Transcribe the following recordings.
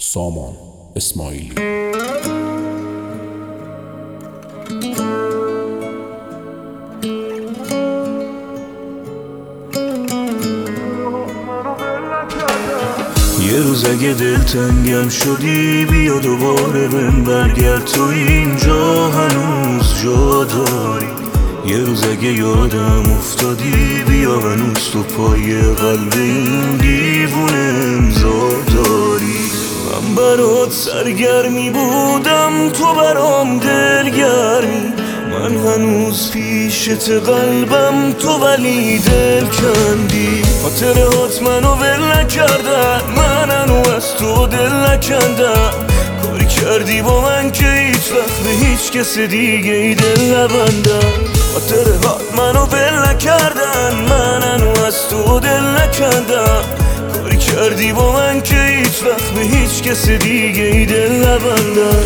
سامان اسماعیلی. یه روز اگه دلتنگم شدی بیا دوباره بهم برگرد، تو اینجا هنوز جا داری. یه روز اگه یادم افتادی بیا هنوز تو پای قلب این دیوونه امضا داری. من برات سرگرمی بودم تو برام دلگرمی، من هنوز پیشت قلبم تو ولی دل کندی. خاطرات منو ول نکردن، من هنوز از تو دل نکندم. کاری کردی با من که هیچ وقت به هیچ کس دیگه ای دل نبندم. خاطرات منو ول نکردن، من هنوز از تو دل نکندم. کاری کردی با من که هیچ وقت به هیچ کس دیگه ای دل نبندم.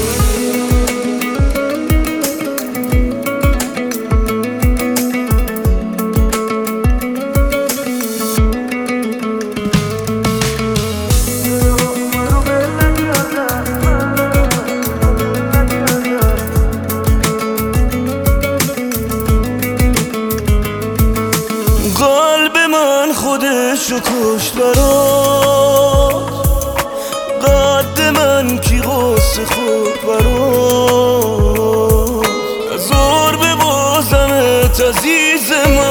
قلب من خودشو کشت برات، قد من کی قصه خود برات. هزار ببازمت عزیز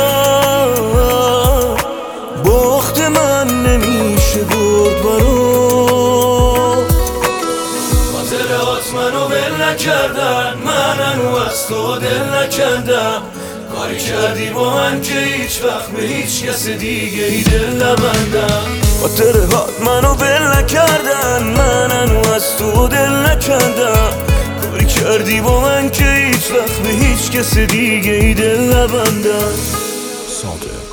من، باخت من نمیشه برد برات. خاطرات منو ول نکردن، من هنوز از تو دل نکندم. کاری کردی با من که هیچ وقت به هیچ کس دیگه ای دل نبندم. خاطرات منو ول نکردن، من هنوز از تو دل نکندم. کاری کردی با من که هیچ وقت به هیچ کس دیگه ای دل نبندم. صادق